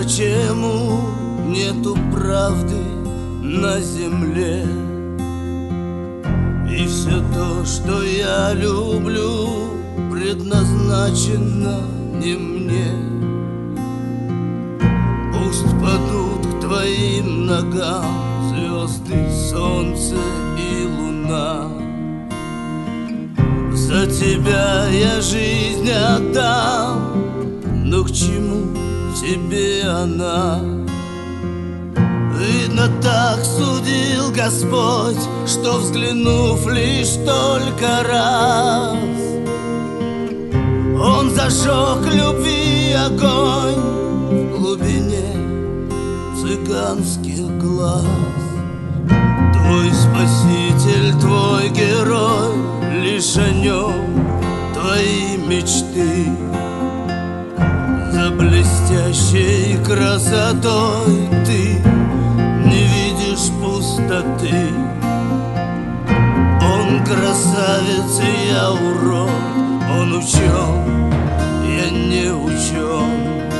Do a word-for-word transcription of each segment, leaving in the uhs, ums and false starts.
Почему нету правды на земле? И все то, что я люблю, предназначено не мне. Пусть падут к твоим ногам звезды, солнце и луна. За тебя я жизнь отдам, но к чему тебе она? Видно, так судил Господь, что, взглянув лишь только раз, Он зажег любви огонь в глубине цыганских глаз. Твой спаситель, твой герой, лишь о нем твои мечты. За блестящей красотой ты не видишь пустоты. Он красавец, и я урод, он учен, я не учен.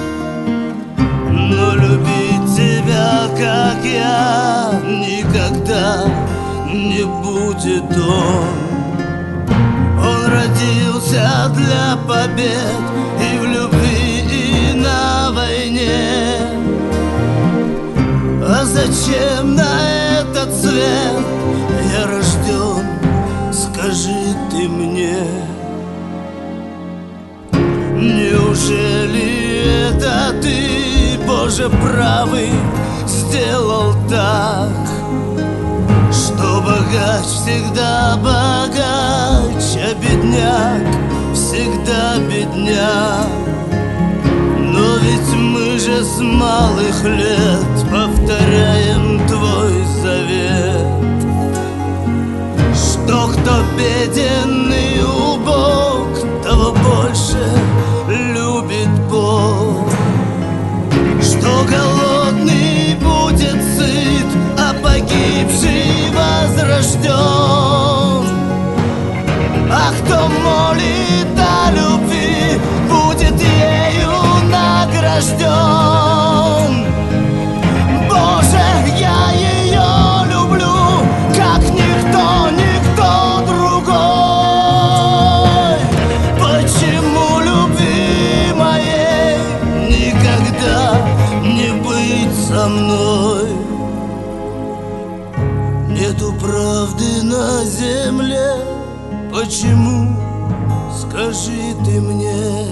Но любить тебя, как я, никогда не будет он. Он родился для побед и в любви, и на войне. А зачем на этот свет я рожден, скажи ты мне? Неужели это ты, Боже правый, сделал так, что богач всегда богач, а бедняк всегда бедняк? Но ведь мы же с малых лет повторяем твой завет, что кто беден и убог, того больше любит Бог. Что голодный будет сыт, а погибший возрожден. А кто молит о любви, будет ею награжден. Боже, я ее люблю, как никто, никто другой. Почему любви моей никогда не быть со мной? Нету правды на земле, почему, скажи ты мне?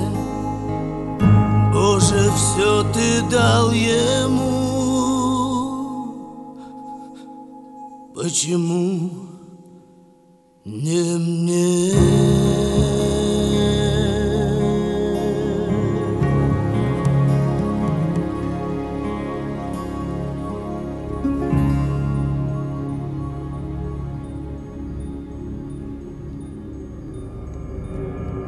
Боже, все ты дал ему, почему не мне?